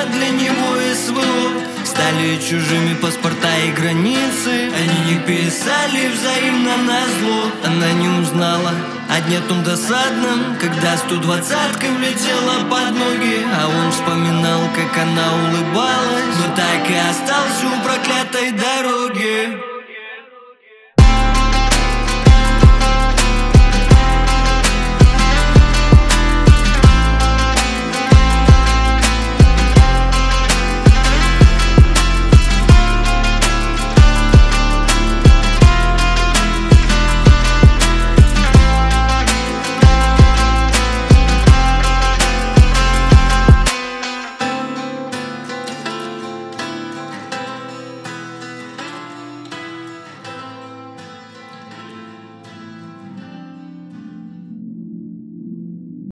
для него СВО. Стали чужими паспорта и границы. Они не писали взаимно назло. Она не узнала о дне том досадном, когда 120-ка влетела под ноги. А он вспоминал, как она улыбалась, но так и остался у